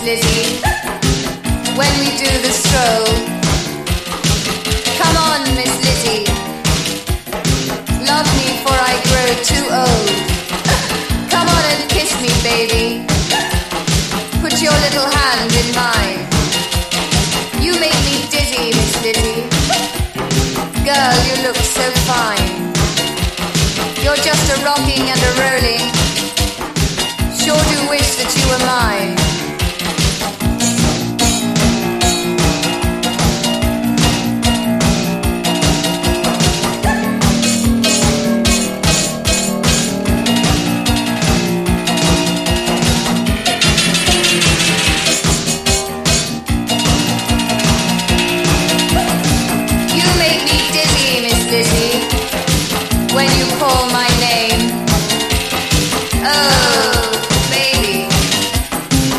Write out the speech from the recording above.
Lizzie, when we do the stroll. Come on, Miss Lizzie, love me for I grow too old. Come on and kiss me, baby, put your little hand in mine. You make me dizzy, Miss Lizzie, girl, you look so fine. You're just a rocking and a rolling, sure do wish that you were mine.